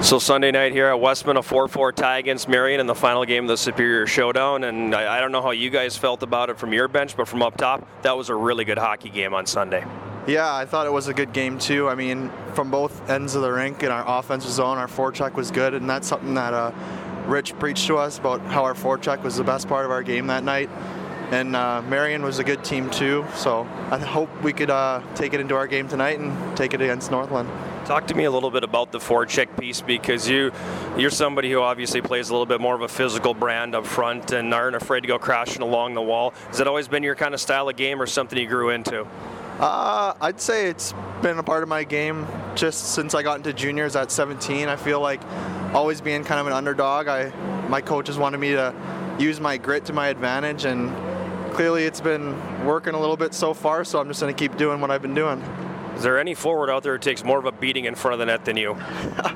So Sunday night here at Westman, a 4-4 tie against Marion in the final game of the Superior Showdown, and I don't know how you guys felt about it from your bench, but from up top, that was a really good hockey game on Sunday. Yeah, I thought it was a good game too. I mean, from both ends of the rink in our offensive zone, our forecheck was good, and that's something that Rich preached to us about how our forecheck was the best part of our game that night. And Marion was a good team too, so I hope we could take it into our game tonight and take it against Northland. Talk to me a little bit about the forecheck piece, because you're somebody who obviously plays a little bit more of a physical brand up front and aren't afraid to go crashing along the wall. Has that always been your kind of style of game or something you grew into? I'd say it's been a part of my game just since I got into juniors at 17. I feel like always being kind of an underdog, my coaches wanted me to use my grit to my advantage, and clearly it's been working a little bit so far, so I'm just going to keep doing what I've been doing. Is there any forward out there who takes more of a beating in front of the net than you?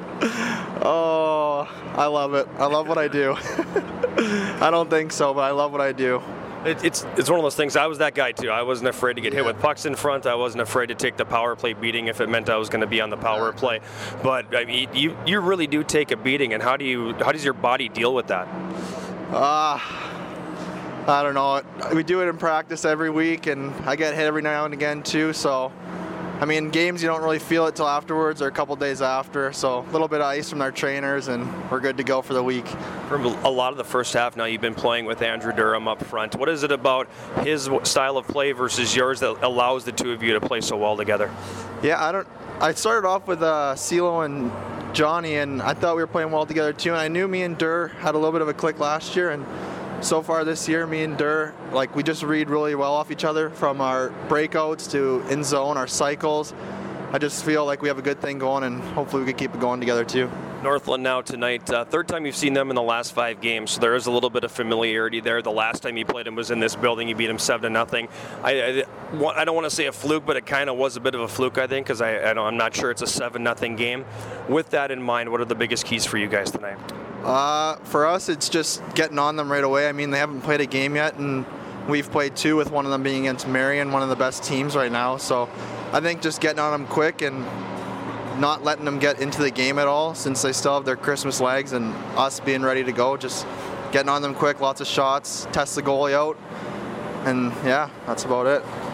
Oh, I love it. I love what I do. I don't think so, but I love what I do. It's one of those things. I was that guy too. I wasn't afraid to get hit with pucks in front. I wasn't afraid to take the power play beating if it meant I was going to be on the power play. But I mean, you really do take a beating, and how does your body deal with that? I don't know. We do it in practice every week, and I get hit every now and again too. So, I mean, games you don't really feel it till afterwards or a couple days after. So, a little bit of ice from our trainers, and we're good to go for the week. For a lot of the first half now, you've been playing with Andrew Durham up front. What is it about his style of play versus yours that allows the two of you to play so well together? Yeah, I started off with CeeLo and Johnny, and I thought we were playing well together too. And I knew me and Dur had a little bit of a click last year, and so far this year, me and Dur, we just read really well off each other, from our breakouts to in zone, our cycles. I just feel like we have a good thing going, and hopefully we can keep it going together too. Northland now tonight, third time you've seen them in the last 5 games, so there is a little bit of familiarity there. The last time you played them was in this building. You beat them 7-0. I don't want to say a fluke, but it kind of was a bit of a fluke, I think, because I'm not sure it's a 7-0 game. With that in mind, what are the biggest keys for you guys tonight? For us, it's just getting on them right away. I mean, they haven't played a game yet, and we've played 2, with one of them being against Marion, one of the best teams right now. So I think just getting on them quick and not letting them get into the game at all, since they still have their Christmas legs, and us being ready to go, just getting on them quick, lots of shots, test the goalie out, and yeah, that's about it.